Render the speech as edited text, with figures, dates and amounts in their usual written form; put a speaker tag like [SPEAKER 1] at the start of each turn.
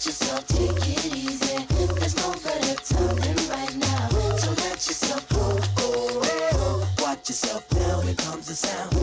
[SPEAKER 1] let yourself take it easy. There's no better time than right now. So let yourself go, oh, oh. Watch yourself now, here comes the sound.